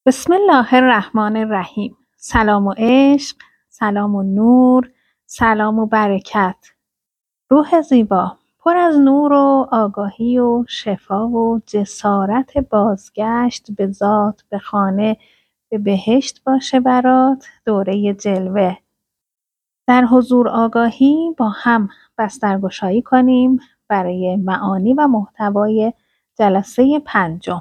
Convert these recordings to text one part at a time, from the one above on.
بسم الله الرحمن الرحیم. سلام و عشق، سلام و نور، سلام و برکت. روح زیبا، پر از نور و آگاهی و شفا و جسارت بازگشت به ذات، به خانه، به بهشت باشه برات دوره جلوه. در حضور آگاهی با هم بسترگشایی کنیم برای معانی و محتوای جلسه پنجم.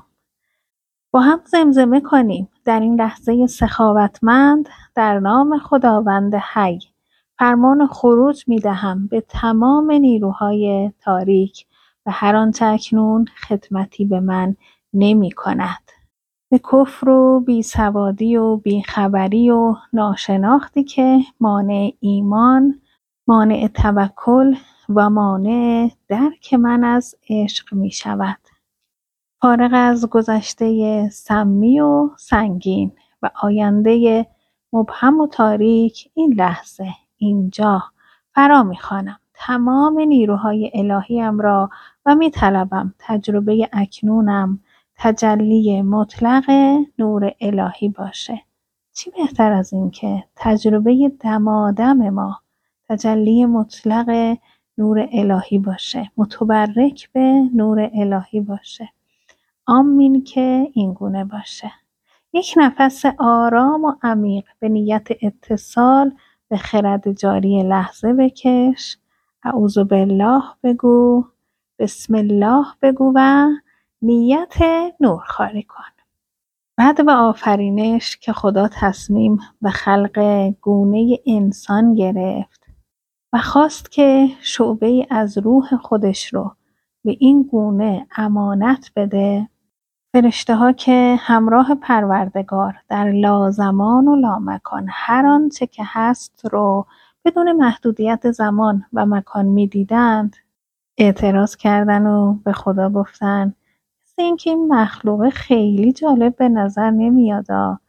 با هم زمزمه کنیم در این لحظه سخاوتمند، در نام خداوند حی فرمان خروج می دهم به تمام نیروهای تاریک و هر آنچه اکنون خدمتی به من نمی کند، به کفر و بیسوادی و بیخبری و ناشناختی که مانع ایمان، مانع توکل و مانع درک من از عشق می شود. فارغ از گذشته سمی و سنگین و آینده مبهم و تاریک، این لحظه اینجا فرا می‌خوانم تمام نیروهای الهیم را و می‌طلبم تجربه اکنونم تجلی مطلق نور الهی باشه. چی بهتر از این که تجربه دمادم ما تجلی مطلق نور الهی باشه، متبرک به نور الهی باشه. آمین که این گونه باشه. یک نفس آرام و عمیق به نیت اتصال به خرد جاری لحظه بکش. اعوذ بالله بگو، بسم الله بگو و نیت نورخواری کن. بعد و آفرینش که خدا تصمیم به خلق گونه انسان گرفت و خواست که شعبه‌ای از روح خودش رو به این گونه امانت بده، فرشته‌ها که همراه پروردگار در لازمان و لامکان هر آنچه که هست رو بدون محدودیت زمان و مکان می‌دیدند، اعتراض کردن و به خدا گفتن مثل اینکه این مخلوق خیلی جالب به نظر نمیاد،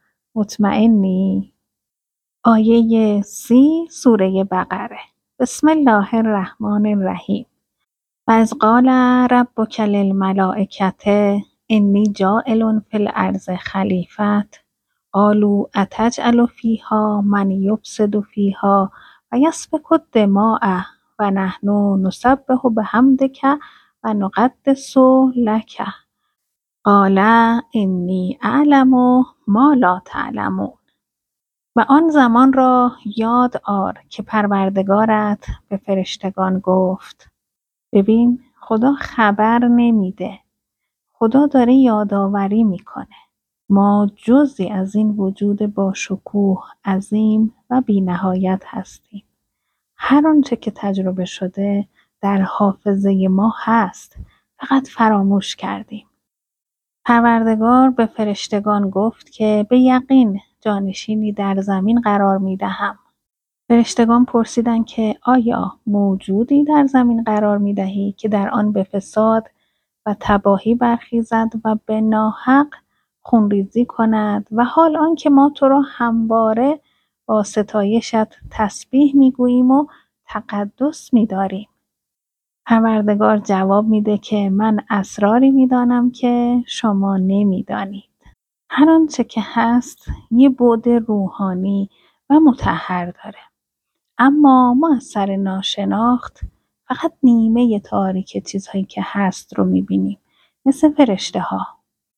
مطمئنی؟ آیه 30 سوره بقره. بسم الله الرحمن الرحیم. و اذ قال ربک للملائکة انی جاعل فی الارض خلیفة قالوا اتجعل فیها من یفسد فیها و یسفک الدماء و نحن نسبح بحمدک و نقدس لک قال انی اعلم ما لا تعلمون. و آن زمان را یاد آر که پروردگارت به فرشتگان گفت. ببین، خدا خبر نمیده، خدا داره یادآوری میکنه. ما جزئی از این وجود با شکوه، عظیم و بی نهایت هستیم. هر آنچه که تجربه شده در حافظه ما هست، فقط فراموش کردیم. پروردگار به فرشتگان گفت که به یقین جانشینی در زمین قرار میدهم. فرشتگان پرسیدند که آیا موجودی در زمین قرار می‌دهی که در آن به فساد و تباهی برخیزد و به ناحق خونریزی کند و حال آنکه ما تو را همواره با ستایشت تسبیح میگوییم و تقدس می‌داریم؟ پروردگار جواب میده که من اسراری میدانم که شما نمیدانید. هر آنچه که هست یه بعد روحانی و مطهر داره، اما ما از سر ناشناخت فقط نیمه تاریک چیزهایی که هست رو میبینیم، مثل فرشته ها.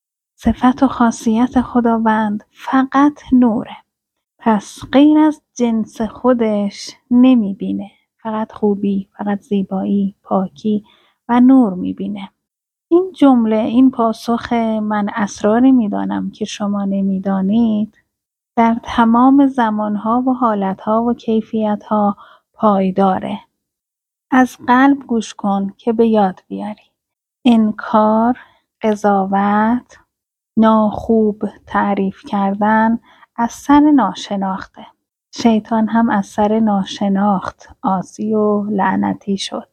صفت و خاصیت خداوند فقط نوره، پس غیر از جنس خودش نمیبینه. فقط خوبی، فقط زیبایی، پاکی و نور میبینه. این جمله، این پاسخ من اسراری میدانم که شما نمیدانید، در تمام زمانها و حالتها و کیفیتها پایداره. از قلب گوش کن که به یاد بیاری. انکار، قضاوت، ناخوب تعریف کردن از سر ناشناخته. شیطان هم از سر ناشناخت عاصی و لعنتی شد.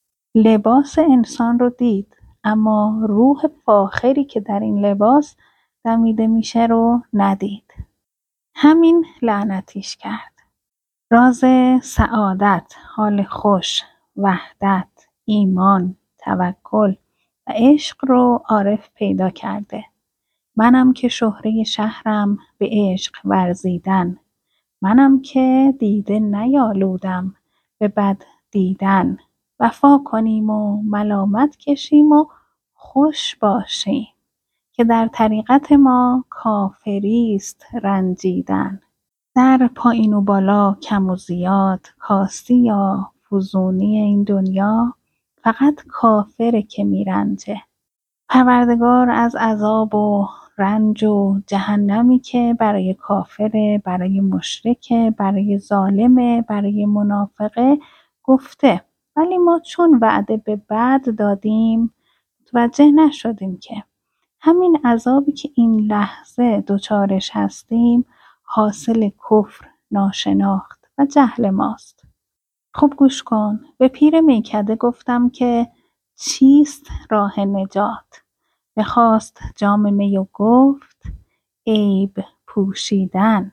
لباس انسان رو دید، اما روح فاخری که در این لباس دمیده میشه رو ندید. همین لعنتیش کرد. راز سعادت، حال خوش، وحدت، ایمان، توکل و عشق رو عارف پیدا کرده. منم که شهره شهرم به عشق ورزیدن. منم که دیده نیالودم به بد دیدن. وفا کنیم و ملامت کشیم و خوش باشیم که در طریقت ما کافریست رنجیدن. در پایین و بالا کم و زیاد کاستی یا فزونی این دنیا فقط کافره که میرنجه. پروردگار از عذاب و رنج و جهنمی که برای کافره، برای مشرکه، برای ظالمه، برای منافقه گفته، ولی ما چون وعده به بعد دادیم متوجه نشدیم که همین عذابی که این لحظه دچارش هستیم حاصل کفر، ناشناخت و جهل ماست. خب گوش کن، به پیر میکده گفتم که چیست راه نجات؟ بخواست جام می و گفت عیب پوشیدن.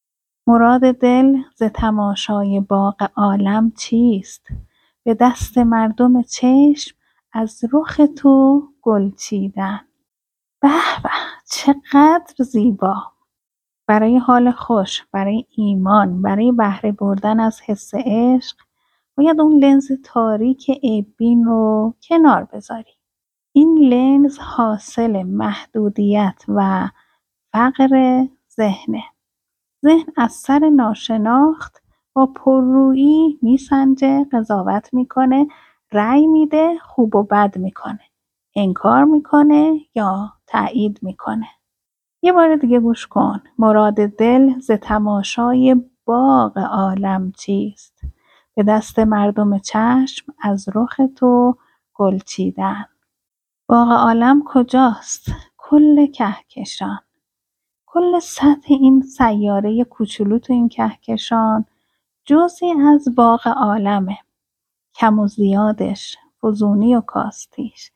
مراد دل ز تماشای باغ عالم چیست؟ به دست مردم چشم از رخ تو گل چیدن. به به، چقدر زیبا! برای حال خوش، برای ایمان، برای بهره بردن از حس عشق باید اون لنز تاریک عیب‌بین رو کنار بذاری. این لنز حاصل محدودیت و فقر ذهنه. ذهن از سر ناشناخت با پررویی میسنجه، قضاوت میکنه، رأی میده، خوب و بد میکنه، انکار میکنه یا تأیید میکنه. یه بار دیگه گوش کن. مراد دل ز تماشای باغ عالم چیست؟ به دست مردم چشم از رخ تو گل چیدن. باغ عالم کجاست؟ کل کهکشان. کل سطح این سیاره کوچولو تو این کهکشان جزئی از باغ عالمه. کم و زیادش، فزونی و کاستیش،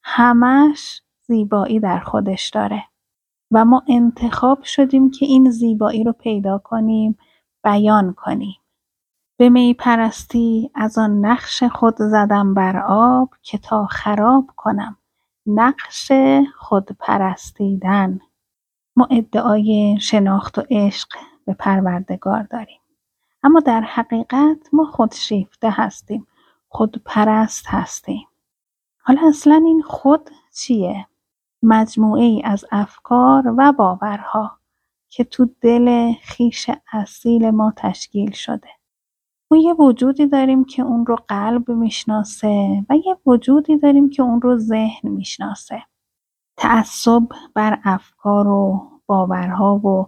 همش زیبایی در خودش داره و ما انتخاب شدیم که این زیبایی رو پیدا کنیم، بیان کنیم. به می پرستی از آن نقش خود زدم بر آب که تا خراب کنم نقش خود پرستیدن. ما ادعای شناخت و عشق به پروردگار داریم، اما در حقیقت ما خودشیفته هستیم، خودپرست هستیم. حالا اصلا این خود چیه؟ مجموعه ای از افکار و باورها که تو دل خویش اصیل ما تشکیل شده. ما یه وجودی داریم که اون رو قلب میشناسه و یه وجودی داریم که اون رو ذهن میشناسه. تعصب بر افکار و باورها و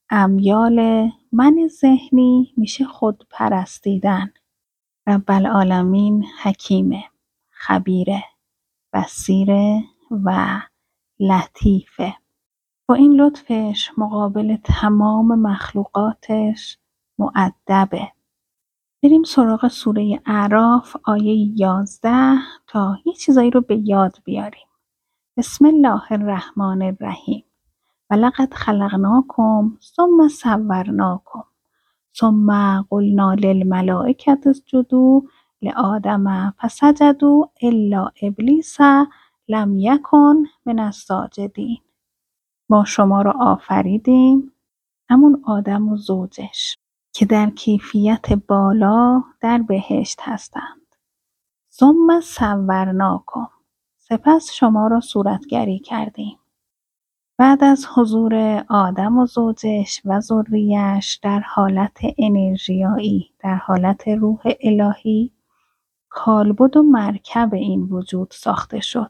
امیال من ذهنی میشه خود پرستیدن. رب العالمین حکیمه، خبیره، بصیره و لطیفه. با این لطفش مقابل تمام مخلوقاتش مؤدبه. بریم سراغ سوره اعراف آیه 11 تا یه چیزایی رو به یاد بیاریم. بسم الله الرحمن الرحیم. ولقد خلقناکم ثم صورناکم ثم قلنا للملائکة اسجدوا لآدم فسجدوا الا ابلیس لم یکن من الساجدین. ما شما را آفریدیم، همون آدم و زوجش که در کیفیت بالا در بهشت هستند. ثم صورناکم، سپس شما را صورتگری کردیم. بعد از حضور آدم و زوجش و ذریه‌اش در حالت انرژیایی، در حالت روح الهی، کالبد و مرکب این وجود ساخته شد.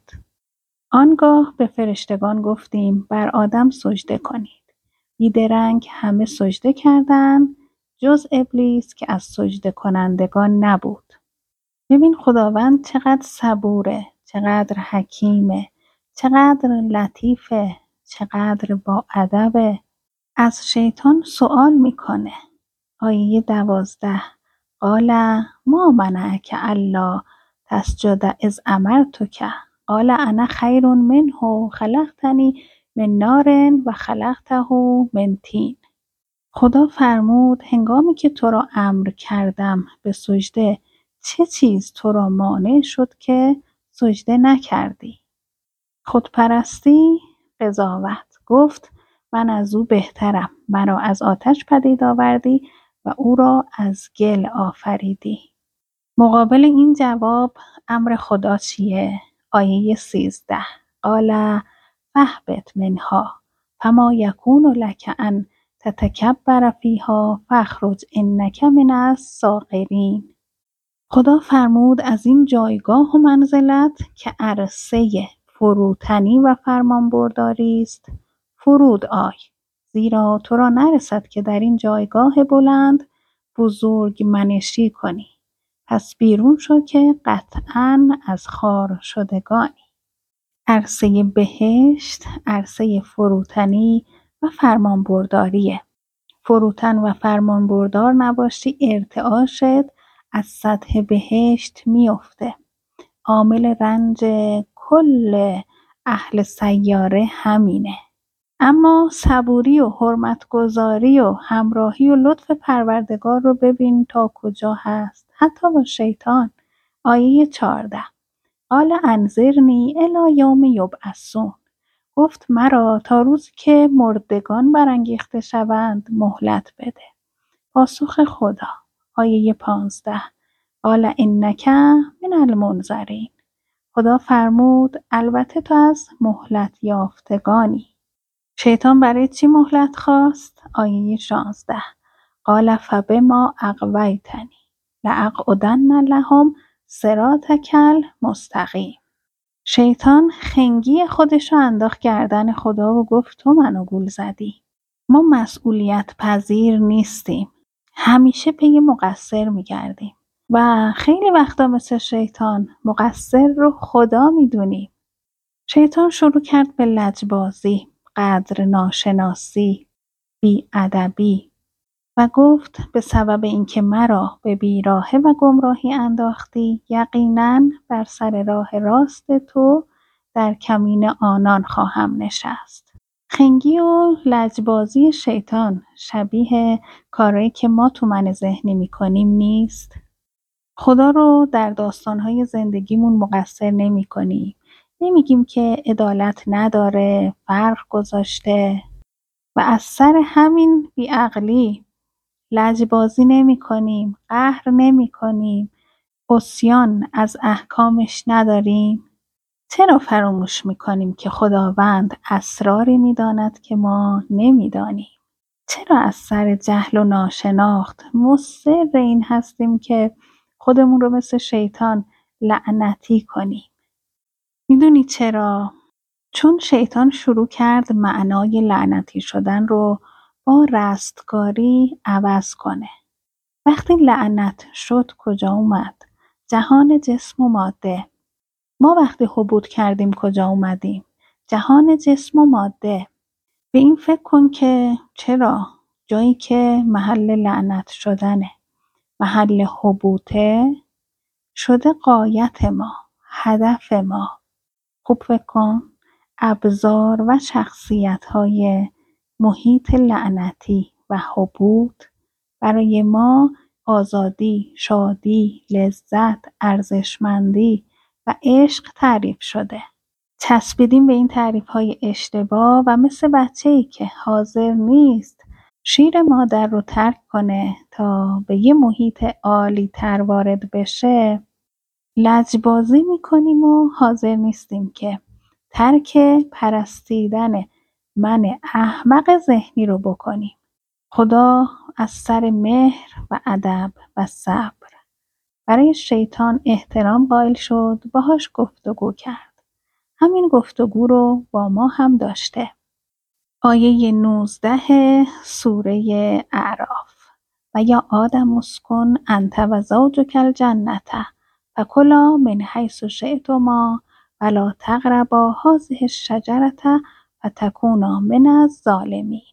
آنگاه به فرشتگان گفتیم بر آدم سجده کنید. بیدرنگ همه سجده کردند جز ابلیس که از سجده کنندگان نبود. ببین خداوند چقدر صبوره، چقدر حکیمه، چقدر لطیفه، چقدر با ادبه. از شیطان سوال میکنه. آیه 12 قال ما منعک الا تسجد اذ امرتک قال انا خیر منه خلقتنی من نار و خلقته من طین. خدا فرمود هنگامی که تو را امر کردم به سجده چه چیز تو را مانع شد که سجده نکردی؟ خودپرستی، قضاوت، گفت من از او بهترم. مرا از آتش پدید آوردی و او را از گل آفریدی. مقابل این جواب امر خدا چیه؟ آیه 13 قال فاهبط منها فما یکون لک ان تتکبر فیها فاخرج انک من الصاغرین. خدا فرمود از این جایگاه و منزلت که عرصه فروتنی و فرمانبرداری است فرود آی، زیرا تو را نرسد که در این جایگاه بلند بزرگ منشی کنی. پس بیرون شو که قطعاً از خار شدگانی. عرصه بهشت عرصه فروتنی و فرمانبرداریه. فروتن و فرمانبردار نباشی ارتعاشت از سطح بهشت میفته. عامل رنج کل اهل سیاره همینه. اما صبوری و حرمتگذاری و همراهی و لطف پروردگار رو ببین تا کجا هست، حتی با شیطان. آیه 14 قال انظرنی الی یوم یبعثون. گفت مرا تا روزی که مردگان برانگیخته شوند مهلت بده. پاسخ خدا. آیه 15 قال انک من المنظرین. خدا فرمود البته تو از مهلت یافتگانی. شیطان برای چی مهلت خواست؟ آیه 16 قال فبما اغویتنی لاقعدن لهم صراطک المستقیم. شیطان خنگی خودشو انداخت گردن خدا و گفت تو منو گول زدی. ما مسئولیت پذیر نیستیم. همیشه پی مقصر میگردیم و خیلی وقتا مثل شیطان مقصر رو خدا میدونیم. شیطان شروع کرد به لجبازی، قدر ناشناسی، بی‌ادبی و گفت به سبب اینکه مرا به بیراهه و گمراهی انداختی یقیناً بر سر راه راست تو در کمین آنان خواهم نشست. خنگی و لجبازی شیطان شبیه کارهایی که ما تو من ذهنی میکنیم نیست. خدا رو در داستانهای زندگیمون مقصر نمی کنیم. نمیگیم که عدالت نداره، فرق گذاشته و از سر همین بیعقلی لجبازی نمی کنیم، قهر نمی کنیم، عصیان از احکامش نداریم. چرا فراموش می کنیم که خداوند اسراری می داند که ما نمی دانیم؟ چرا از سر جهل و ناشناخت مصر این هستیم که خودمون رو مثل شیطان لعنتی کنیم؟ میدونی چرا؟ چون شیطان شروع کرد معنای لعنتی شدن رو با رستگاری عوض کنه. وقتی لعنت شد کجا اومد؟ جهان جسم و ماده. ما وقتی هبوط کردیم کجا اومدیم؟ جهان جسم و ماده. به این فکر کن که چرا؟ جایی که محل لعنت شدنه، محل هبوطه، شده غایت ما، هدف ما. خوب فکر کن، ابزار و شخصیت‌های محیط لعنتی و هبوط برای ما آزادی، شادی، لذت، ارزشمندی و عشق تعریف شده. چسبیدیم به این تعریف‌های اشتباه و مثل بچه‌ای که حاضر نیست شیر مادر رو ترک کنه تا به یه محیط عالی تر وارد بشه، لجبازی میکنیم و حاضر نیستیم که ترک پرستیدن من احمق ذهنی رو بکنیم. خدا از سر مهر و ادب و صبر برای شیطان احترام قائل شد، باهاش گفتگو کرد. همین گفتگو رو با ما هم داشته. آیه 19 سوره اعراف و یا آدم اسکن انت و زوجک الجنة فکلا من حیث شئتما ولا تقربا هذه الشجرة فتکونا من الظالمین.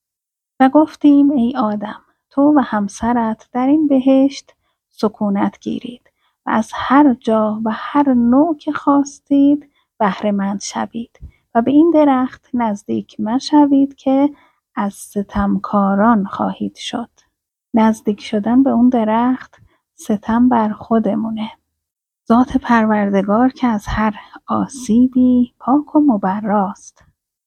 و گفتیم ای آدم تو و همسرت در این بهشت سکونت گیرید و از هر جا و هر نوع که خواستید بهره‌مند شوید و به این درخت نزدیک مشوید که از ستمکاران خواهید شد. نزدیک شدن به اون درخت ستم بر خودمونه. ذات پروردگار که از هر آسیبی پاک و مبراست.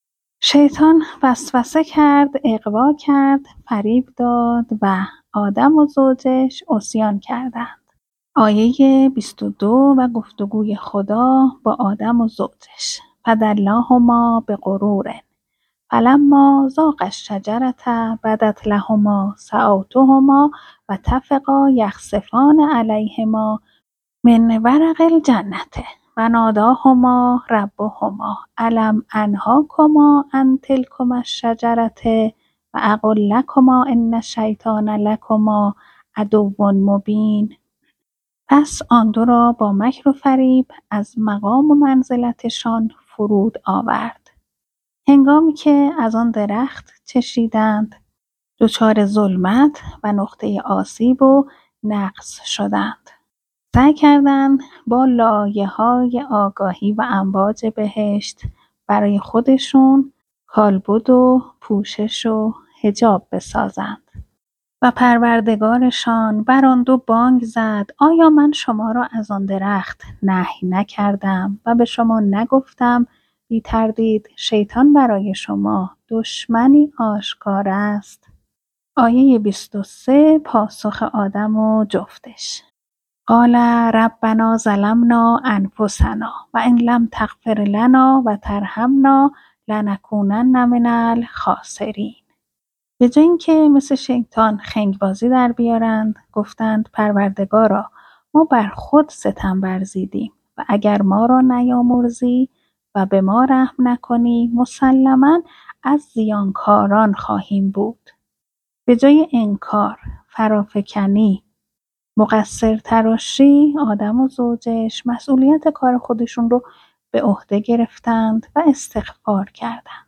شیطان وسوسه کرد، اغوا کرد، فریب داد و آدم و زوجش عصیان کردند. آیه 22 و گفتگوی خدا با آدم و زوجش. فدلاهما بغرور فلما ذاقا الشجرة بدت لهما سوآتهما و طفقا یخصفان علیهما من ورق الجنة و ناداهما ربهما الم انهاکما عن تلکما الشجرة و اقل لکما ان الشیطان لکما عدو مبین. پس آن دو را با مکر و فریب از مقام و منزلتشان فرود آورد. هنگامی که از آن درخت چشیدند دچار ظلمت و نقطه آسیب و نقص شدند. سعی کردند با لایه‌های آگاهی و امواج بهشت برای خودشون کالبد و پوشش و حجاب بسازند و پروردگارشان بر آن دو بانگ زد آیا من شما را از آن درخت نهی نکردم و به شما نگفتم بی تردید شیطان برای شما دشمنی آشکار است. آیه 23 پاسخ آدم و جفتش. قال ربنا ظلمنا انفسنا و ان لم تغفر لنا و ترحمنا لنکونن من الخاسرین. به جای اینکه مثل شیطان خنگبازی در بیارند گفتند پروردگارا ما بر خود ستم ورزیدیم و اگر ما را نیامرزی و به ما رحم نکنی مسلماً از زیانکاران خواهیم بود. به جای انکار، فرافکنی، مقصر تراشی آدم و زوجش مسئولیت کار خودشون رو به عهده گرفتند و استغفار کردند.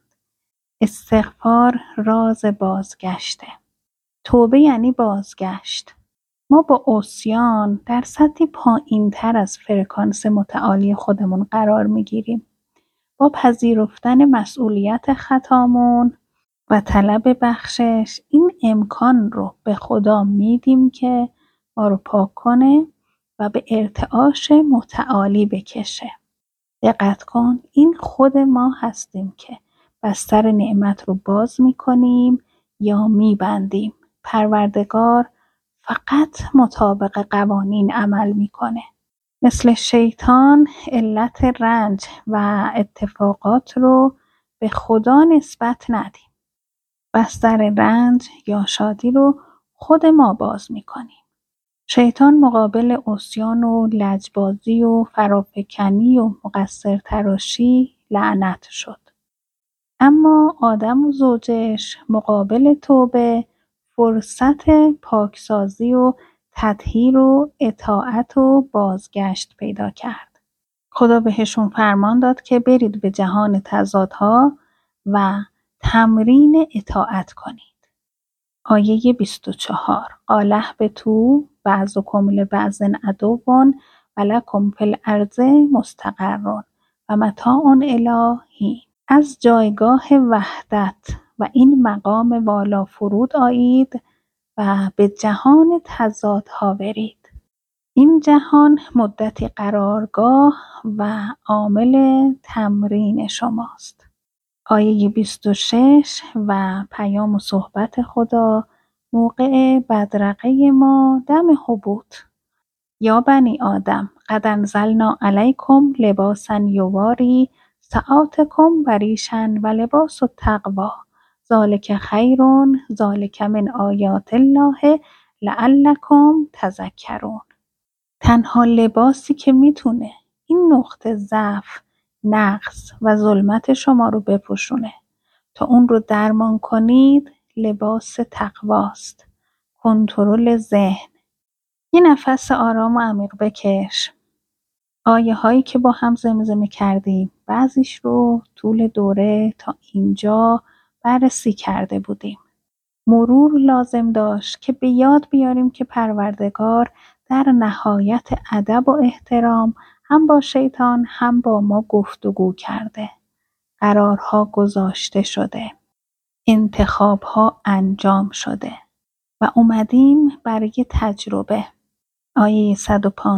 استغفار راز بازگشته. توبه یعنی بازگشت. ما با عصیان در سطحی پایین تر از فرکانس متعالی خودمون قرار میگیریم. با پذیرفتن مسئولیت خطامون و طلب بخشش این امکان رو به خدا میدیم که ما رو پاک کنه و به ارتعاش متعالی بکشه. دقت کن این خود ما هستیم که بستر نعمت رو باز میکنیم یا میبندیم. پروردگار فقط مطابق قوانین عمل میکنه. مثل شیطان علت رنج و اتفاقات رو به خدا نسبت ندیم. بستر رنج یا شادی رو خود ما باز میکنیم. شیطان مقابل عصیان و لجبازی و فرافکنی و مقصر تراشی لعنت شد. اما آدم و زوجش مقابل توبه فرصت پاکسازی و تطهیر و اطاعت و بازگشت پیدا کرد. خدا بهشون فرمان داد که برید به جهان تضادها و تمرین اطاعت کنید. آیه 24 قال اهبطوا بعضکم لبعض عدو و لکم فی الارض مستقر و متاع الی حین. از جایگاه وحدت و این مقام والا فرود آیید و به جهان تضادها برید. این جهان مدتی قرارگاه و عامل تمرین شماست. آیه 26 و پیام و صحبت خدا موقع بدرقه ما دم هبوط. یا بنی آدم قد انزلنا علیکم لباسا یواری سآتکم و ریشا و لباس التقوی ذالک خیر ذالک من آیات الله لعلکم تذکرون. تنها لباسی که میتونه این نقطه ضعف، نقص و ظلمت شما رو بپوشونه تا اون رو درمان کنید لباس تقواست. کنترل ذهن. یه نفس آرام و عمیق بکش. آیه هایی که با هم زمزمه کردیم بعضیش رو طول دوره تا اینجا بررسی کرده بودیم. مرور لازم داشت که به یاد بیاریم که پروردگار در نهایت ادب و احترام هم با شیطان هم با ما گفتگو کرده. قرارها گذاشته شده. انتخابها انجام شده. و اومدیم برای تجربه. آیه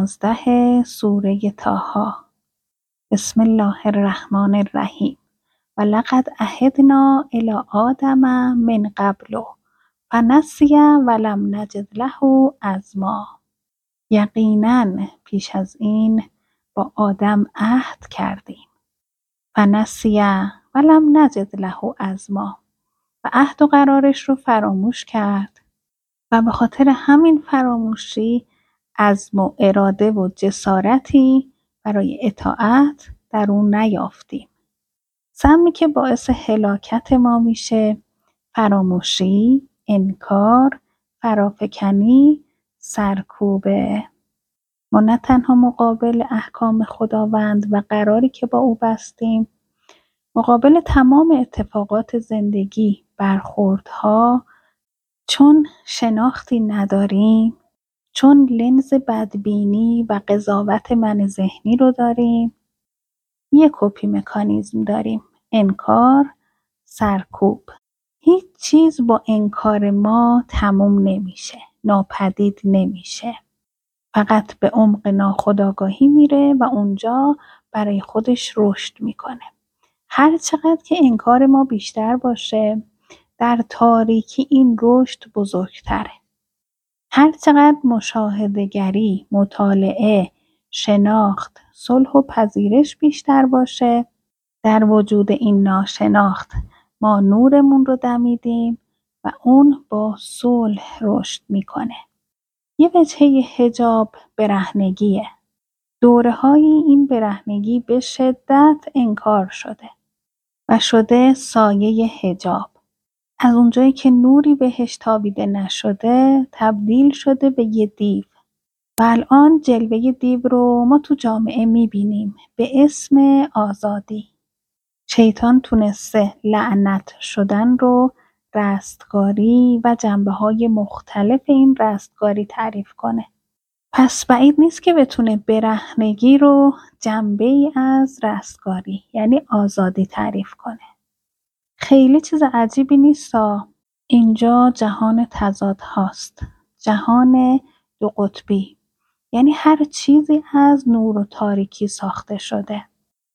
115 سوره طه. بسم الله الرحمن الرحیم. ولقد عهدنا الی آدم من قبل فنسی ولم نجد له عزما. یقینا پیش از این با آدم عهد کردیم. فنسی ولم نجد له عزما، و عهد و قرارش رو فراموش کرد و به خاطر همین فراموشی عزم و اراده و جسارتی برای اطاعت در اون نیافتیم. سمی که باعث هلاکت ما میشه فراموشی، انکار، فرافکنی، سرکوبه. ما نه تنها مقابل احکام خداوند و قراری که با او بستیم، مقابل تمام اتفاقات زندگی، برخوردها، چون شناختی نداریم، چون لنز بدبینی و قضاوت من ذهنی رو داریم، یک کپی مکانیزم داریم: انکار، سرکوب. هیچ چیز با انکار ما تموم نمیشه، ناپدید نمیشه. فقط به عمق ناخودآگاهی میره و اونجا برای خودش رشد میکنه. هر چقدر که انکار ما بیشتر باشه، در تاریکی این رشد بزرگتره. هر چقدر مشاهده‌گری، مطالعه، شناخت، صلح و پذیرش بیشتر باشه، در وجود این ناشناخت ما نورمون رو دمیدیم و اون با صلح رشد میکنه. یه وجهه حجاب برهنگیه. دوره‌های این برهنگی به شدت انکار شده و شده سایه حجاب. از اونجایی که نوری بهش تابیده نشده تبدیل شده به یه دیو. و الان جلوه دیو رو ما تو جامعه میبینیم به اسم آزادی. شیطان تونسته لعنت شدن رو رستگاری و جنبه‌های مختلف این رستگاری تعریف کنه. پس بعید نیست که بتونه برهنگی رو جنبه‌ای از رستگاری یعنی آزادی تعریف کنه. خیلی چیز عجیبی نیستا. اینجا جهان تضاد هاست. جهان دو قطبی. یعنی هر چیزی از نور و تاریکی ساخته شده.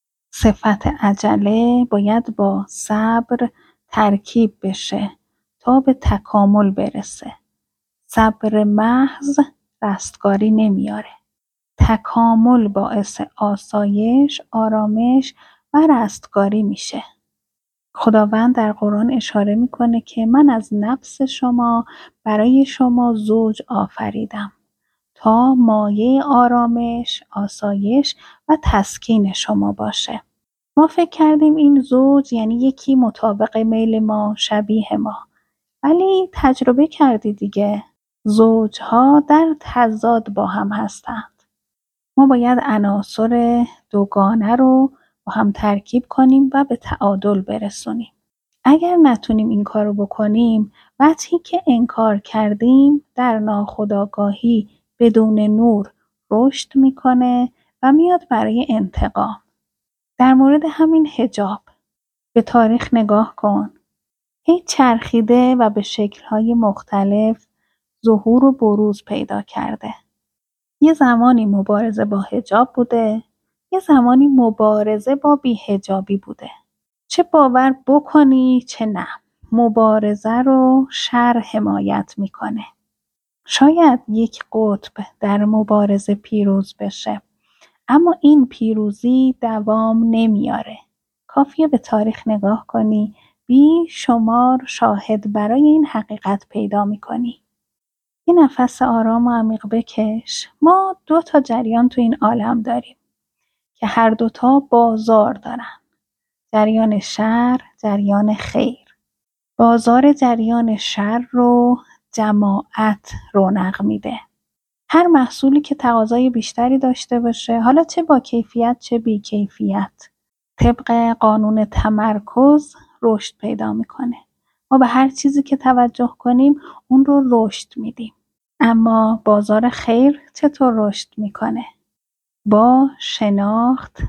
صفت عجله باید با صبر ترکیب بشه تا به تکامل برسه. صبر محض رستگاری نمیاره. تکامل باعث آسایش، آرامش و رستگاری میشه. خداوند در قرآن اشاره میکنه که من از نفس شما برای شما زوج آفریدم تا مایه آرامش، آسایش و تسکین شما باشه. ما فکر کردیم این زوج یعنی یکی مطابق میل ما، شبیه ما. ولی تجربه کردی دیگه، زوجها در تضاد با هم هستند. ما باید عناصر دوگانه رو با هم ترکیب کنیم و به تعادل برسونیم. اگر نتونیم این کارو بکنیم، وقتی که انکار کردیم در ناخودآگاهی بدون نور رشد میکنه و میاد برای انتقام. در مورد همین حجاب به تاریخ نگاه کن. هی چرخیده و به شکل‌های مختلف ظهور و بروز پیدا کرده. یه زمانی مبارزه با حجاب بوده، یه زمانی مبارزه با بی‌حجابی بوده. چه باور بکنی چه نه، مبارزه رو شرع حمایت میکنه. شاید یک قطب در مبارزه پیروز بشه، اما این پیروزی دوام نمیاره. کافیه به تاریخ نگاه کنی، بی شمار شاهد برای این حقیقت پیدا میکنی. یه نفس آرام و عمیق بکش. ما 2 جریان تو این عالم داریم که هر دوتا بازار دارن. جریان شر، جریان خیر. بازار جریان شر رو جماعت رونق میده. هر محصولی که تقاضای بیشتری داشته باشه، حالا چه با کیفیت چه بی کیفیت، طبق قانون تمرکز رشد پیدا میکنه. ما به هر چیزی که توجه کنیم اون رو رشد میدیم. اما بازار خیر چطور رشد میکنه؟ با شناخت،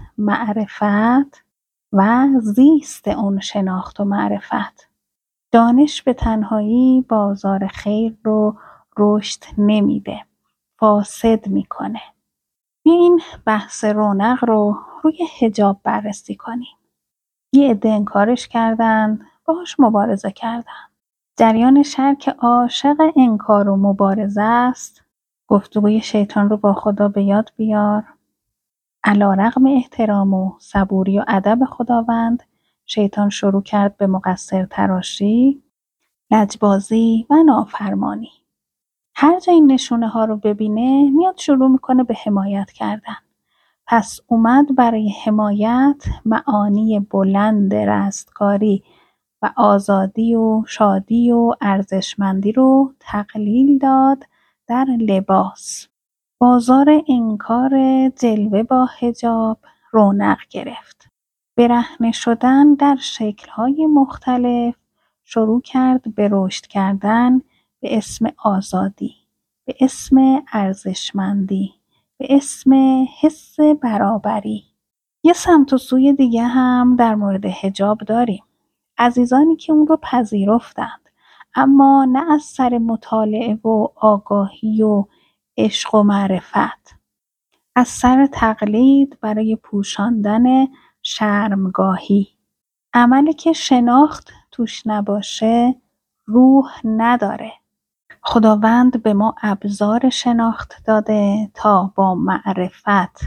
معرفت و زیست اون شناخت و معرفت. دانش به تنهایی بازار خیر رو رشد نمیده، فاسد میکنه. این بحث رونق رو روی حجاب بررسی کنیم. یه عده انکارش کردند، باهاش مبارزه کردند. جریان شر که عاشق انکار و مبارزه است، گفتگوی شیطان رو با خدا به یاد بیار. علیرغم احترام و صبوری و ادب خداوند، شیطان شروع کرد به مقصر تراشی، لجبازی و نافرمانی. هر جا این نشونه ها رو ببینه میاد شروع میکنه به حمایت کردن. پس اومد برای حمایت معانی بلند رستگاری و آزادی و شادی و ارزشمندی رو تقلیل داد در لباس. بازار انکار جلوه با حجاب رونق گرفت. برهنه شدن در شکل‌های مختلف شروع کرد به رشد کردن به اسم آزادی، به اسم ارزشمندی، به اسم حس برابری. یه سمت و سوی دیگه هم در مورد حجاب داریم. عزیزانی که اون رو پذیرفتند، اما نه از سر مطالعه و آگاهی و عشق و معرفت، از سر تقلید برای پوشاندن شرمگاهی. عملی که شناخت توش نباشه روح نداره. خداوند به ما ابزار شناخت داده تا با معرفت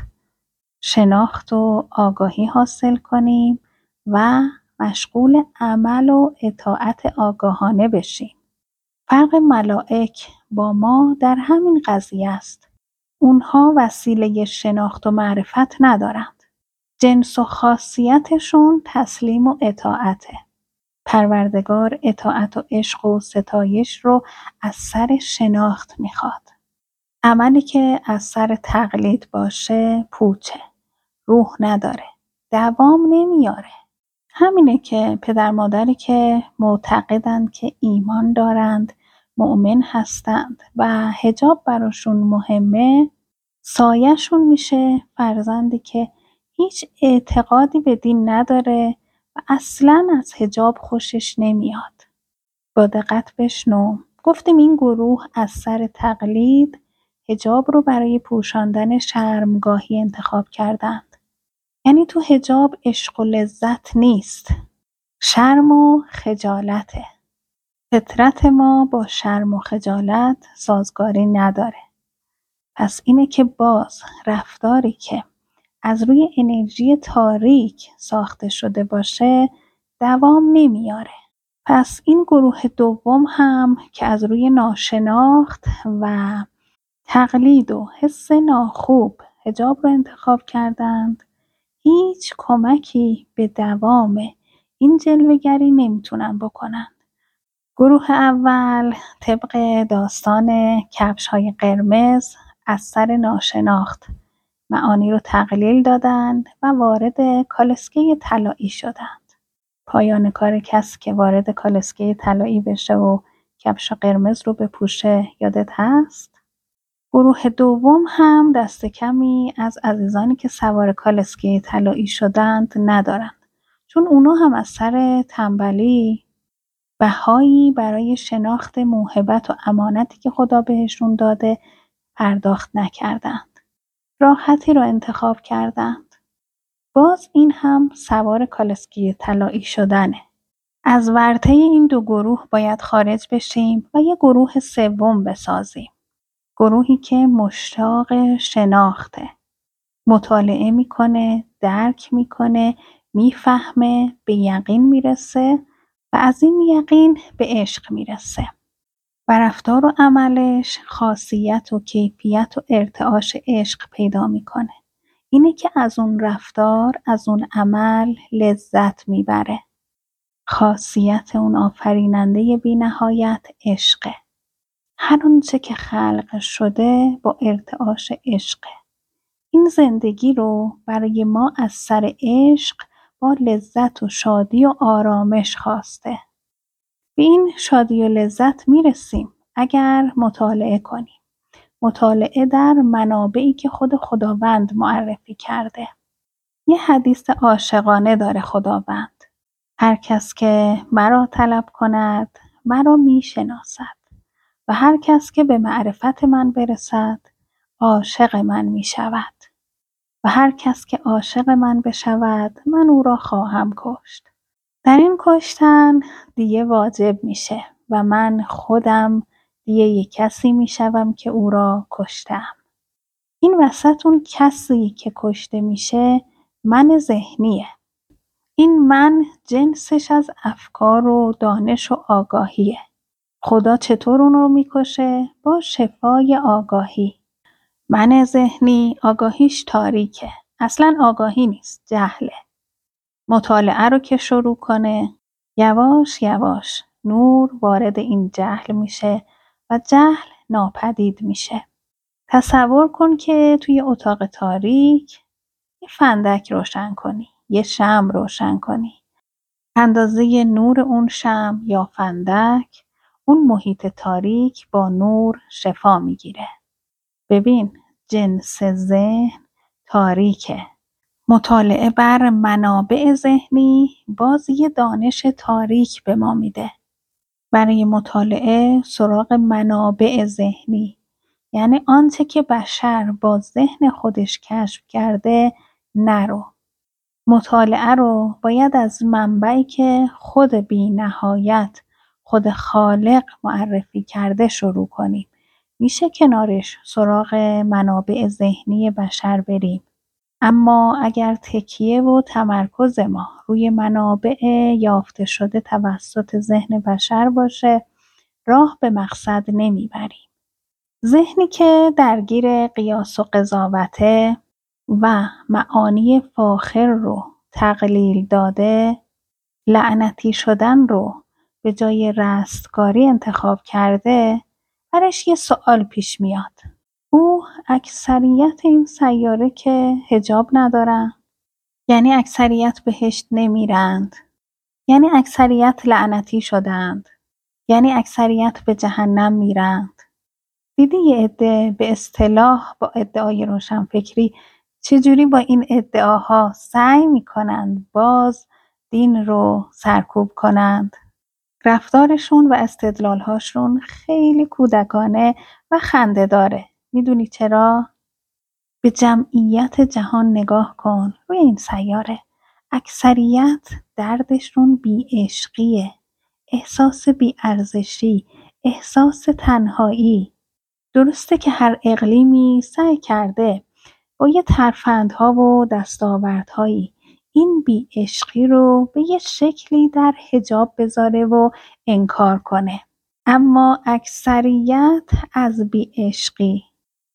شناخت و آگاهی حاصل کنیم و مشغول عمل و اطاعت آگاهانه بشیم. فرق ملائک با ما در همین قضیه است. اونها وسیله شناخت و معرفت ندارند. جنس و خاصیتشون تسلیم و اطاعته. پروردگار اطاعت و عشق و ستایش رو از سر شناخت میخواد. عملی که از سر تقلید باشه پوچه، روح نداره، دوام نمیاره. همینه که پدر مادری که معتقدند که ایمان دارند، مؤمن هستند و حجاب براشون مهمه، سایه‌شون میشه فرزندی که هیچ اعتقادی به دین نداره و اصلاً از حجاب خوشش نمیاد. با دقت بشنو. گفتیم این گروه از سر تقلید حجاب رو برای پوشاندن شرمگاهی انتخاب کردند. یعنی تو حجاب عشق و لذت نیست، شرم و خجالته. فطرت ما با شرم و خجالت سازگاری نداره. پس اینه که باز رفتاری که از روی انرژی تاریک ساخته شده باشه دوام نمیاره. پس این گروه دوم هم که از روی ناشناخت و تقلید و حس ناخوب حجاب رو انتخاب کردند، هیچ کمکی به دوام این جلوه‌گری نمیتونن بکنن. گروه اول طبق داستان کفش‌های قرمز از سر ناشناخت معانی رو تقلیل دادند و وارد کالسکه طلایی شدند. پایان کار کسی که وارد کالسکه طلایی بشه و کفش قرمز رو بپوشه یادت هست؟ گروه دوم هم دست کمی از عزیزانی که سوار کالسکه طلایی شدند ندارند، چون اونا هم از سر تنبلی بهایی برای شناخت موهبت و امانتی که خدا بهشون داده پرداخت نکردند. راحتی رو انتخاب کردند. باز این هم سوار کالسکه طلایی شدنه. از ورطه این دو گروه باید خارج بشیم و یه گروه سوم بسازیم. گروهی که مشتاق شناخته، مطالعه میکنه، درک میکنه، میفهمه، به یقین میرسه و از این یقین به عشق میرسه و رفتار و عملش خاصیت و کیفیت و ارتعاش عشق پیدا میکنه. اینه که از اون رفتار، از اون عمل لذت میبره. خاصیت اون آفریننده بی نهایت عشقه. هر آنچه که خلق شده با ارتعاش عشقه. این زندگی رو برای ما از سر عشق با لذت و شادی و آرامش خواسته. به این شادی و لذت میرسیم اگر مطالعه کنیم. مطالعه در منابعی که خود خداوند معرفی کرده. یه حدیث عاشقانه داره خداوند. هر کس که مرا طلب کند مرا میشناسد و هر کس که به معرفت من برسد عاشق من می شود. و هر کس که عاشق من بشود من او را خواهم کشت. در این کشتن دیگه واجب میشه و من خودم دیگه یک کسی میشوم که او را کشتم. این وسط اون کسی که کشته میشه من ذهنیه. این من جنسش از افکار و دانش و آگاهیه. خدا چطور اون رو میکشه؟ با شفای آگاهی. من ذهنی آگاهیش تاریکه. اصلا آگاهی نیست، جهله. مطالعه رو که شروع کنه یواش یواش نور وارد این جهل میشه و جهل ناپدید میشه. تصور کن که توی اتاق تاریک یه فندک روشن کنی، یه شمع روشن کنی. اندازه نور اون شمع یا فندک اون محیط تاریک با نور شفا میگیره. ببین، جنس ذهن تاریکه. مطالعه بر منابع ذهنی باز یه دانش تاریک به ما میده. برای مطالعه سراغ منابع ذهنی، یعنی آنچه که بشر با ذهن خودش کشف کرده، نرو. مطالعه رو باید از منبعی که خود بی نهایت، خود خالق معرفی کرده شروع کنیم. میشه کنارش سراغ منابع ذهنی بشر بریم. اما اگر تکیه و تمرکز ما روی منابع یافته شده توسط ذهن بشر باشه، راه به مقصد نمیبریم. ذهنی که درگیر قیاس و قضاوته و معانی فاخر رو تقلیل داده، لعنتی شدن رو به جای رستگاری انتخاب کرده، برش یه سوال پیش میاد. او اکثریت این سیاره که حجاب ندارن، یعنی اکثریت بهشت نمیرند، یعنی اکثریت لعنتی شدند، یعنی اکثریت به جهنم میرند. دیدی یه عده به اصطلاح با ادعای روشنفکری چجوری با این ادعاها سعی میکنند باز دین رو سرکوب کنند. رفتارشون و استدلالهاشون خیلی کودکانه و خنده‌داره. میدونی چرا؟ به جمعیت جهان نگاه کن. روی این سیاره اکثریت دردشون بی‌عشقیه، احساس بی‌ارزشی، احساس تنهایی. درسته که هر اقلیمی سعی کرده با یه ترفندها و دستاوردهایی این بی‌عشقی رو به یه شکلی در حجاب بذاره و انکار کنه. اما اکثریت از بی‌عشقی،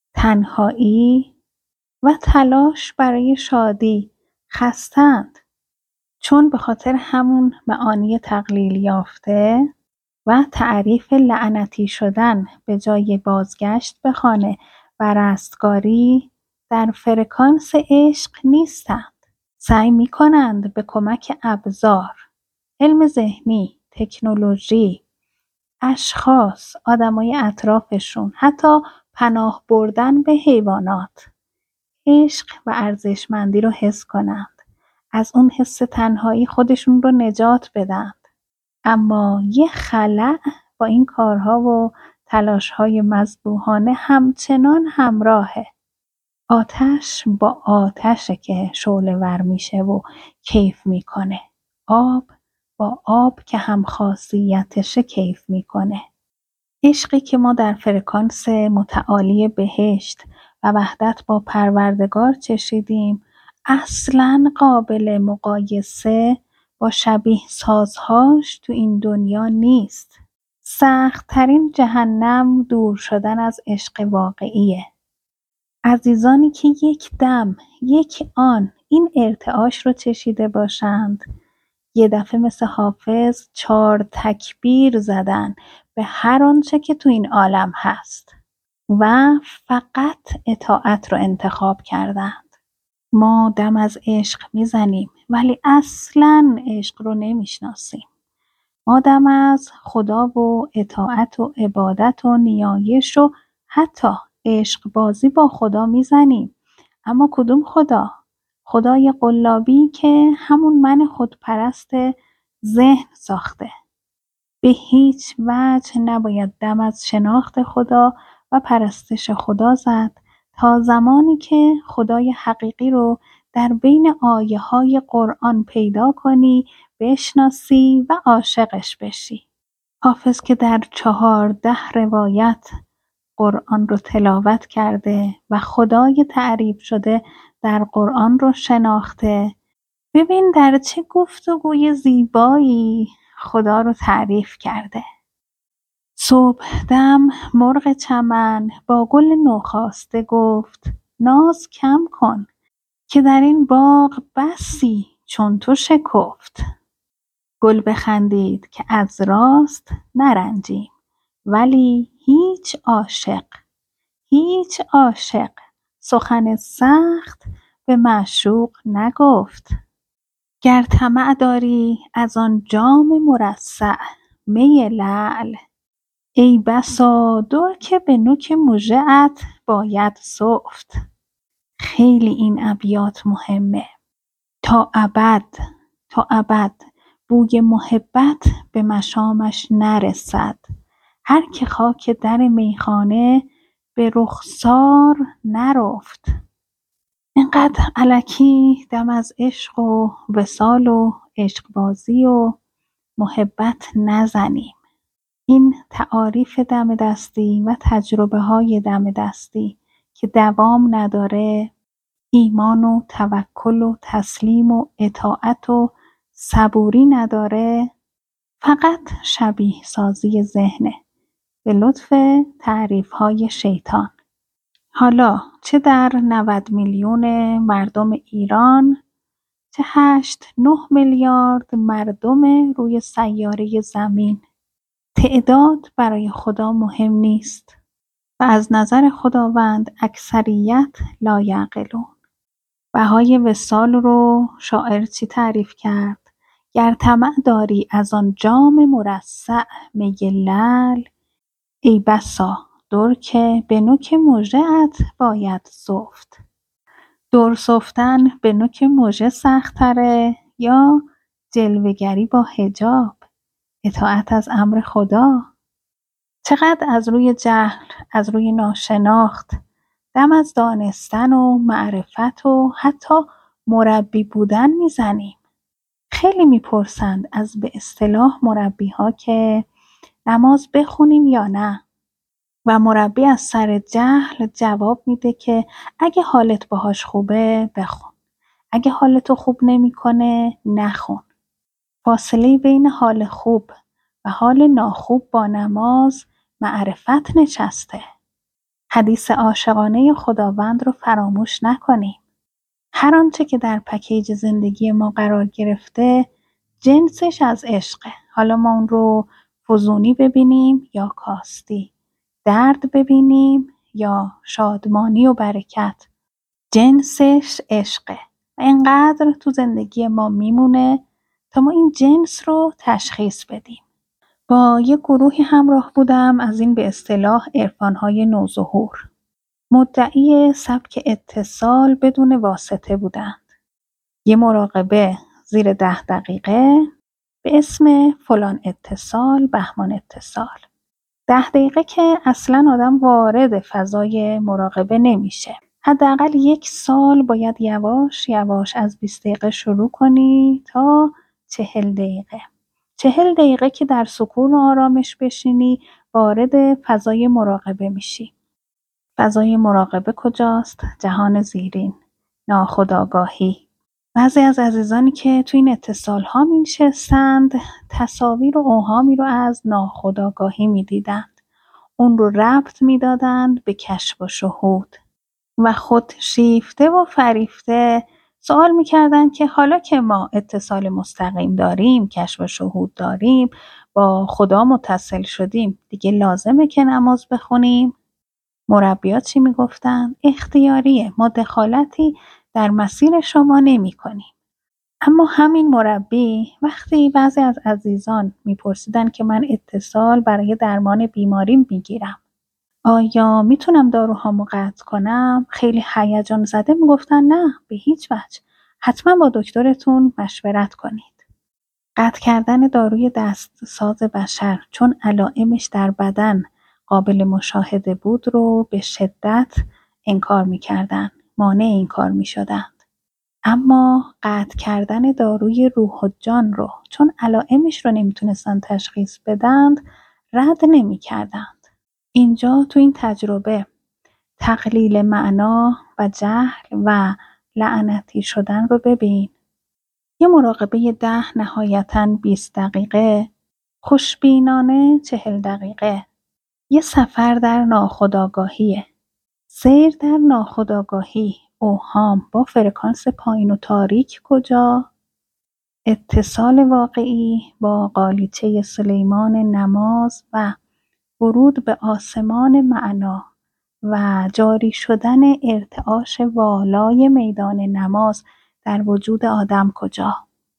تنهایی و تلاش برای شادی خستند، چون به خاطر همون معانی تقلیل یافته و تعریف لعنتی شدن به جای بازگشت به خانه و رستگاری در فرکانس عشق نیستند. سعی می کنند به کمک ابزار، علم ذهنی، تکنولوژی، اشخاص، آدمای اطرافشون، حتی پناه بردن به حیوانات، عشق و ارزشمندی رو حس کنند. از اون حس تنهایی خودشون رو نجات بدن. اما یه خلأ با این کارها و تلاش‌های مذبوحانه همچنان همراهه. آتش با آتشه که شعله‌ور میشه و کیف میکنه. آب با آب که هم خاصیتشه کیف میکنه. عشقی که ما در فرکانس متعالی بهشت و وحدت با پروردگار چشیدیم اصلاً قابل مقایسه با شبیه سازهاش تو این دنیا نیست. سخت‌ترین جهنم دور شدن از عشق واقعیه. عزیزانی که یک دم، یک آن این ارتعاش رو چشیده باشند، یه دفعه مثل حافظ 4 تکبیر زدن به هر آنچه که تو این عالم هست و فقط اطاعت رو انتخاب کردند. ما دم از عشق میزنیم ولی اصلاً عشق رو نمیشناسیم. ما دم از خدا و اطاعت و عبادت و نیایش و حتی عشق بازی با خدا میزنیم. اما کدوم خدا؟ خدای قلابی که همون من خودپرست ذهن ساخته. به هیچ وجه نباید دم از شناخت خدا و پرستش خدا زد تا زمانی که خدای حقیقی رو در بین آیه‌های قرآن پیدا کنی، بشناسی و عاشقش بشی. حافظ که در 14 روایت قرآن رو تلاوت کرده و خدای تعریف شده در قرآن رو شناخته، ببین در چه گفتگوی زیبایی خدا رو تعریف کرده. صبحدم مرغ چمن با گل نوخاسته گفت ناز کم کن که در این باغ بسی چون تو شکفت. گل بخندید که از راست نرنجیم، ولی هیچ عاشق سخن سخت به معشوق نگفت. گر طمع داری از آن جام مرصع می لعل، ای بسا در که به نوک مژه‌ات باید سفت. خیلی این ابیات مهمه. تا ابد بوی محبت به مشامش نرسد. هر که خاک در میخانه به رخسار نرفت. اینقدر الکی دم از عشق و وصال و عشقبازی و محبت نزنیم. این تعاریف دم دستی و تجربه های دم دستی که دوام نداره، ایمان و توکل و تسلیم و اطاعت و صبوری نداره، فقط شبیه سازی ذهنه به لطف تعریف های شیطان. حالا چه در 90 میلیون مردم ایران، چه 8-9 میلیارد مردم روی سیاره زمین، تعداد برای خدا مهم نیست و از نظر خداوند اکثریت لا یعقلون. بهای وصال رو شاعر چی تعریف کرد؟ گر طمع داری از آن جام مرصع می لعل، ای بسا در که به نوک مژه‌ات باید سفت. در سفتن به نوک مژه سخت‌تره یا جلوه‌گری با حجاب، اطاعت از امر خدا؟ چقدر از روی جهل، از روی ناشناخت، دم از دانستن و معرفت و حتی مربی بودن میزنیم. خیلی میپرسند از به اصطلاح مربی ها که نماز بخونیم یا نه، و مربی از سر جهل جواب میده که اگه حالت باهاش خوبه بخون، اگه حالتو خوب نمیکنه نخون. فاصله بین حال خوب و حال ناخوب با نماز معرفت نشسته. حدیث عاشقانه خداوند رو فراموش نکنیم. هر آنچه که در پکیج زندگی ما قرار گرفته جنسش از عشقه. حالا ما اون رو فزونی ببینیم یا کاستی، درد ببینیم یا شادمانی و برکت، جنسش عشقه و اینقدر تو زندگی ما میمونه تا ما این جنس رو تشخیص بدیم. با یه گروهی همراه بودم از این به اصطلاح عرفان‌های نوظهور. مدعی سبک اتصال بدون واسطه بودند. یه مراقبه زیر 10 دقیقه به اسم فلان اتصال، بهمان اتصال. 10 دقیقه که اصلا آدم وارد فضای مراقبه نمیشه. حداقل 1 سال باید یواش یواش از 20 دقیقه شروع کنی تا 40 دقیقه. 40 دقیقه که در سکون و آرامش بشینی وارد فضای مراقبه میشی. فضای مراقبه کجاست؟ جهان زیرین، ناخودآگاهی. بعضی از عزیزانی که تو این اتصال ها می نشستند تصاویر و اوهامی رو از ناخودآگاهی می دیدند. اون رو ربط می دادند به کشف و شهود و خود شیفته و فریفته سوال می کردند که حالا که ما اتصال مستقیم داریم، کشف و شهود داریم، با خدا متصل شدیم، دیگه لازمه که نماز بخونیم؟ مربیات چی میگفتن؟ اختیاریه، ما دخالتی در مسیر شما نمی کنیم. اما همین مربی وقتی بعضی از عزیزان میپرسیدن که من اتصال برای درمان بیماریم میگیرم، آیا میتونم داروهامو قطع کنم؟ خیلی هیجان زده میگفتن نه، به هیچ وجه، حتما با دکترتون مشورت کنید. قطع کردن داروی دستساز بشر چون علائمش در بدن قابل مشاهده بود رو به شدت انکار میکردن، مانع این کار میشدند. اما قطع کردن داروی روح و جان رو چون علائمش رو نمیتونستن تشخیص بدند رد نمیکردند. اینجا تو این تجربه تقلیل معنا و جهل و لعنتی شدن رو ببین. یه مراقبه 10 نهایتاً 20 دقیقه، خوشبینانه 40 دقیقه. یه سفر در ناخودآگاهیه. سیر در ناخودآگاهی، اوهام با فرکانس پایین و تاریک کجا؟ اتصال واقعی با قالیچه سلیمان نماز و ورود به آسمان معنا و جاری شدن ارتعاش والای میدان نماز در وجود آدم کجا؟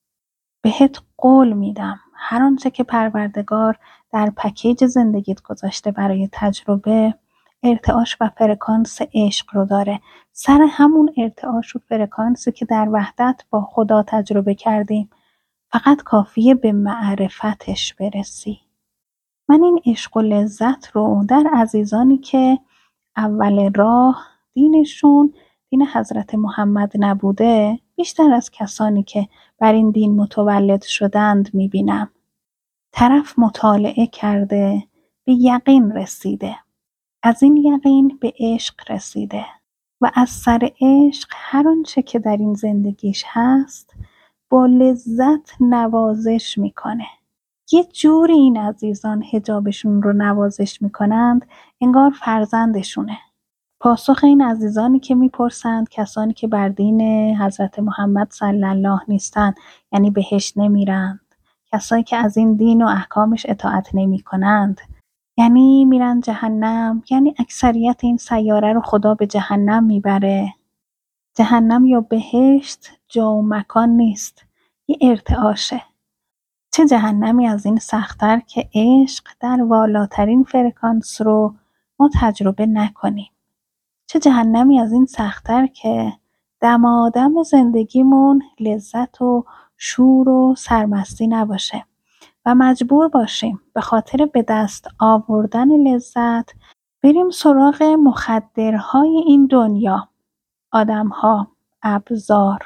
بهت قول میدم هر آنچه که پروردگار در پکیج زندگیت گذاشته برای تجربه ارتعاش و فرکانس عشق رو داره. سر همون ارتعاش و فرکانسی که در وحدت با خدا تجربه کردیم فقط کافیه به معرفتش برسی. من این عشق و لذت رو در عزیزانی که اول راه دینشون دین حضرت محمد نبوده بیشتر از کسانی که بر این دین متولد شدند میبینم. طرف مطالعه کرده، به یقین رسیده. از این یقین به عشق رسیده و از سر عشق هر آنچه که در این زندگیش هست با لذت نوازش میکنه. یه جوری این عزیزان حجابشون رو نوازش میکنند انگار فرزندشونه. پاسخ این عزیزانی که میپرسند کسانی که بر دین حضرت محمد صلی الله نیستند یعنی بهشت نمیرند، کسانی که از این دین و احکامش اطاعت نمی کنند یعنی میرن جهنم، یعنی اکثریت این سیاره رو خدا به جهنم میبره. جهنم یا بهشت جا و مکان نیست، یه ارتعاشه. چه جهنمی از این سخت‌تر که عشق در والاترین فرکانس رو ما تجربه نکنیم. چه جهنمی از این سخت‌تر که دمادم زندگیمون لذت و شور و سرمستی نباشه و مجبور باشیم به خاطر به دست آوردن لذت بریم سراغ مخدرهای این دنیا، آدمها، ابزار،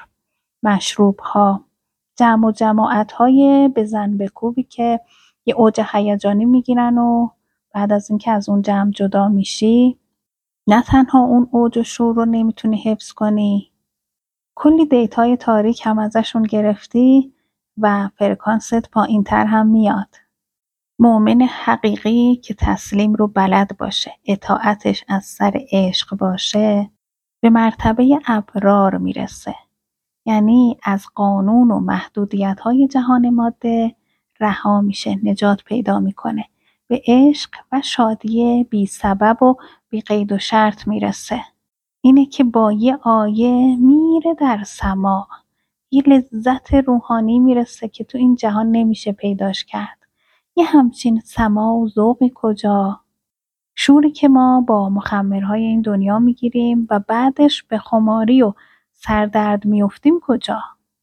مشروبها، جمع و جماعتهای بزن بکوبی که یه اوج هیجانی میگیرن و بعد از اینکه از اون جمع جدا میشی نه تنها اون اوج و شور رو نمیتونی حفظ کنی، کلی دیتای تاریک هم ازشون گرفتی و فرکانست پایین تر هم میاد. مؤمن حقیقی که تسلیم رو بلد باشه، اطاعتش از سر عشق باشه، به مرتبه ابرار میرسه. یعنی از قانون و محدودیت‌های جهان ماده رها میشه، نجات پیدا میکنه، به عشق و شادی بی سبب و بی قید و شرط میرسه. اینه که با یه آیه میره در سما، یه لذت روحانی میرسه که تو این جهان نمیشه پیداش کرد. یه همچین سما و ذوقی کجا؟ شوری که ما با مخمرهای این دنیا میگیریم و بعدش به خماری و سردرد میفتیم کجا؟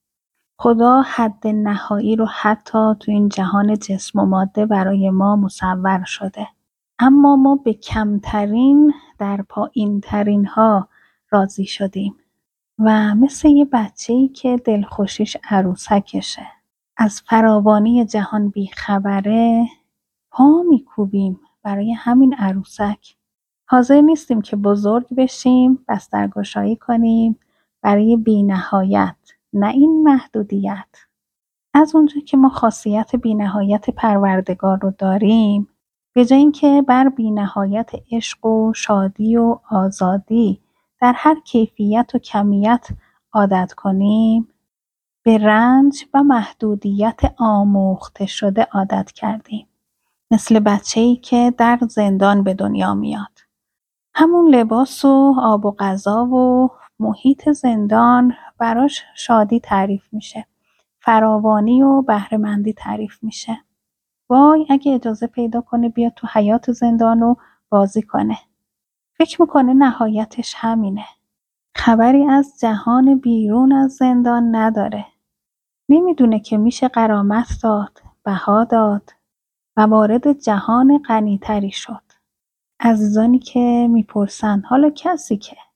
خدا حد نهایی رو حتی تو این جهان جسم و ماده برای ما مصور شده. اما ما به کمترین در پایین ترین ها راضی شدیم و مثل یه بچه‌ای که دلخوشیش عروسکشه از فراوانی جهان بیخبره پا میکوبیم برای همین عروسک. حاضر نیستیم که بزرگ بشیم، بسترگشایی کنیم برای بی‌نهایت، نه این محدودیت. از اونجا که ما خاصیت بی‌نهایت پروردگار رو داریم، به جای اینکه بر بی‌نهایت عشق و شادی و آزادی در هر کیفیت و کمیت عادت کنیم، به رنج و محدودیت آموخته شده عادت کردیم. مثل بچه‌ای که در زندان به دنیا میاد. همون لباس و آب و غذا و محیط زندان براش شادی تعریف میشه. فراوانی و بهره‌مندی تعریف میشه. وای اگه اجازه پیدا کنه بیاد تو حیات زندان و بازی کنه. فکر میکنه نهایتش همینه. خبری از جهان بیرون از زندان نداره. نمیدونه که میشه غرامت داد، بها داد و وارد جهان غنی‌تری شد. عزیزانی که میپرسن حالا کسی که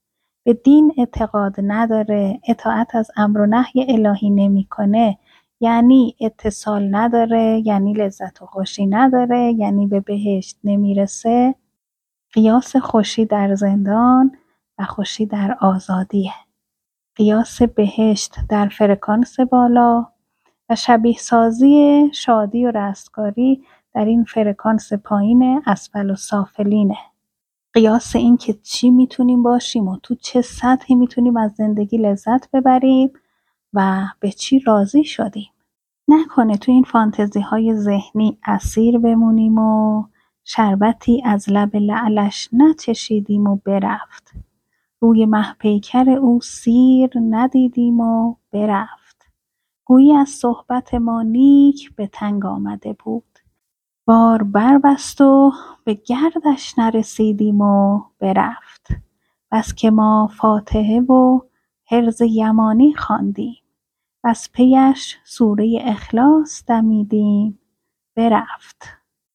به دین اعتقاد نداره، اطاعت از امر و نهی الهی نمیکنه، یعنی اتصال نداره، یعنی لذت و خوشی نداره، یعنی به بهشت نمیرسه. قیاس خوشی در زندان و خوشی در آزادیه. قیاس بهشت در فرکانس بالا و شبیه سازی شادی و رستگاری در این فرکانس پایین اسفل و سافلینه. قیاس این که چی میتونیم باشیم و تو چه سطحی میتونیم از زندگی لذت ببریم و به چی راضی شدیم. نکنه تو این فانتزی های ذهنی اسیر بمونیم و شربتی از لب لعلش نچشیدیم و برفت. روی مه پیکر او سیر ندیدیم و برفت. گویی از صحبت ما نیک به تنگ آمده بود. بار بربست و به گردش نرسیدیم و برفت. بس که ما فاتحه و حرز یمانی خواندیم، بس پیش سوره اخلاص دمیدیم برفت.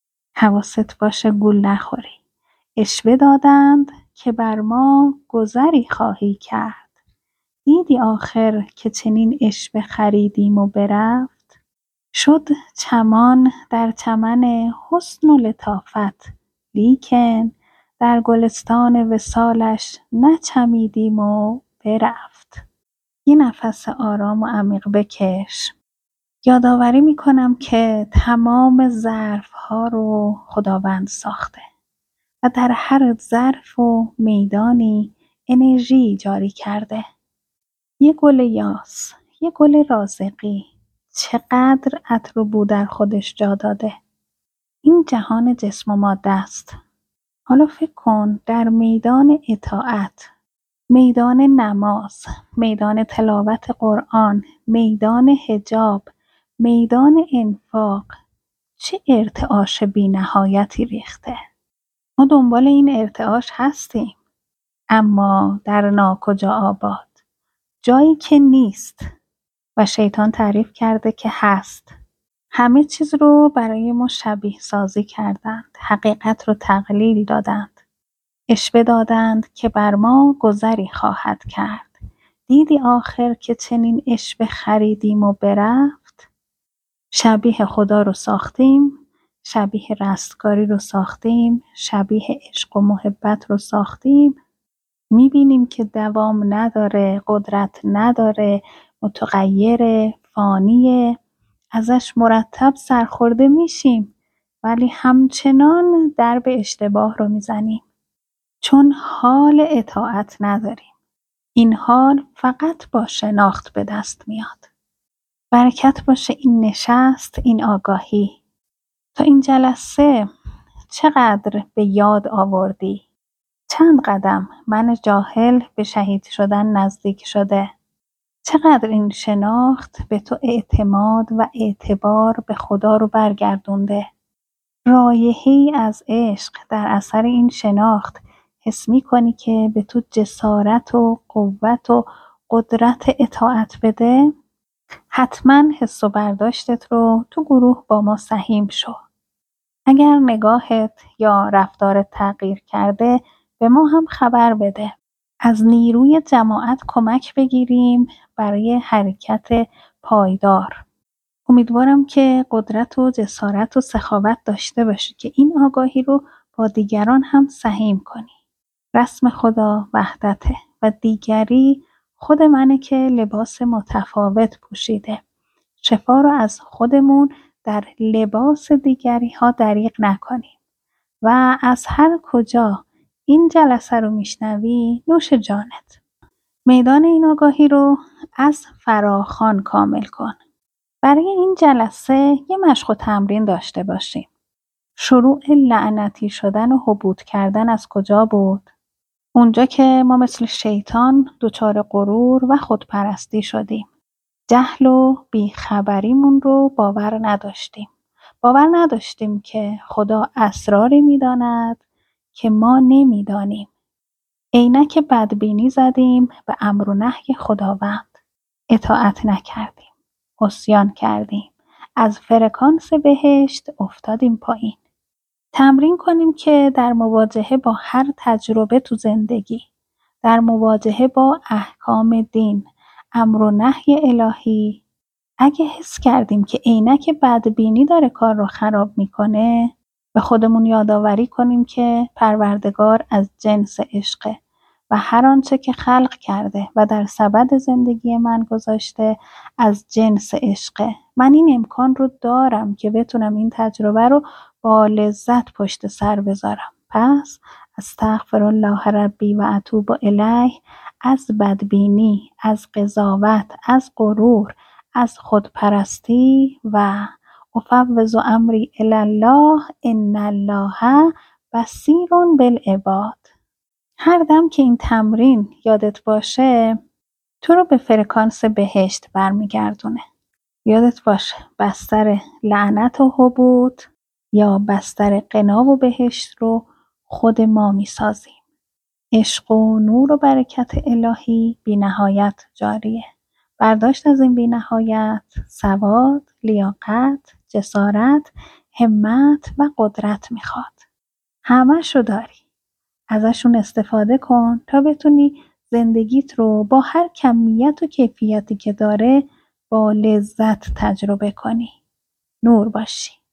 حواست باشه گول نخوری. عشوه دادند که بر ما گذری خواهی کرد. دیدی آخر که چنین عشوه خریدیم و برفت. شد چمان در چمن حسن و لطافت، لیکن در گلستان وصالش نچمیدیم و برفت. یه نفس آرام و عمیق بکش. یادآوری میکنم که تمام ظرف‌ها رو خداوند ساخته و در هر ظرف و میدانی انرژی جاری کرده. یه گل یاس، یه گل رازقی چقدر عطر و بو در خودش جا داده. این جهان جسم و ماده است. حالا فکر کن در میدان اطاعت، میدان نماز، میدان تلاوت قرآن، میدان حجاب، میدان انفاق چه ارتعاش بی نهایتی ریخته. ما دنبال این ارتعاش هستیم، اما در ناکجا آباد، جایی که نیست و شیطان تعریف کرده که هست. همه چیز رو برای ما شبیه سازی کردند، حقیقت رو تقلیل دادند. عشوه دادند که بر ما گذری خواهد کرد. دیدی آخر که چنین عشوه خریدیم و برفت. شبیه خدا رو ساختیم، شبیه رستگاری رو ساختیم، شبیه عشق و محبت رو ساختیم. میبینیم که دوام نداره، قدرت نداره، متغیر، فانیه، ازش مرتب سرخورده میشیم، ولی همچنان درب اشتباه رو میزنیم. چون حال اطاعت نداریم. این حال فقط با شناخت به دست میاد. برکت باشه این نشست، این آگاهی. تا این جلسه چقدر به یاد آوردی؟ چند قدم من جاهل به شهید شدن نزدیک شده؟ چقدر این شناخت به تو اعتماد و اعتبار به خدا رو برگردونده؟ رایحه‌ای از عشق در اثر این شناخت حس می‌کنی که به تو جسارت و قوت و قدرت اطاعت بده؟ حتما حس و برداشتت رو تو گروه با ما سهیم شو. اگر نگاهت یا رفتارت تغییر کرده به ما هم خبر بده. از نیروی جماعت کمک بگیریم برای حرکت پایدار. امیدوارم که قدرت و جسارت و سخاوت داشته باشی که این آگاهی رو با دیگران هم سهیم کنی. رسم خدا وحدته و دیگری خود منه که لباس متفاوت پوشیده. شفا رو از خودمون در لباس دیگری ها دریغ نکنیم. و از هر کجا این جلسه رو میشنوی نوش جانت. میدان این آگاهی رو از فراخوان کامل کن. برای این جلسه یه مشق و تمرین داشته باشیم. شروع لعنتی شدن و حبوط کردن از کجا بود؟ اونجا که ما مثل شیطان دچار غرور و خودپرستی شدیم. جهل و بیخبریمون رو باور نداشتیم. باور نداشتیم که خدا اسراری میداند که ما نمیدانیم. عینک بدبینی زدیم به امر و نهی خداوند. اطاعت نکردیم. عصیان کردیم. از فرکانس بهشت افتادیم پایین. تمرین کنیم که در مواجهه با هر تجربه تو زندگی، در مواجهه با احکام دین، امر و نهی الهی، اگه حس کردیم که عینک بدبینی داره کار رو خراب میکنه، به خودمون یادآوری کنیم که پروردگار از جنس عشقه و هر آنچه که خلق کرده و در سبد زندگی من گذاشته از جنس عشقه. من این امکان رو دارم که بتونم این تجربه رو با لذت پشت سر بذارم. پس استغفر الله ربی و اتوب الیه از بدبینی، از قضاوت، از غرور، از خودپرستی و افوض امری الی الله ان الله بصیر بالعباد. هر دم که این تمرین یادت باشه تو رو به فرکانس بهشت برمیگردونه. یادت باشه بستر لعنت و حبوط یا بستر قنا و بهشت رو خود ما میسازیم. عشق و نور و برکت الهی بی نهایت جاریه. برداشت از این بی نهایت سواد، لیاقت، جسارت، همت و قدرت میخواد. همش رو داری. ازشون استفاده کن تا بتونی زندگیت رو با هر کمیت و کیفیتی که داره با لذت تجربه کنی. نور باشی.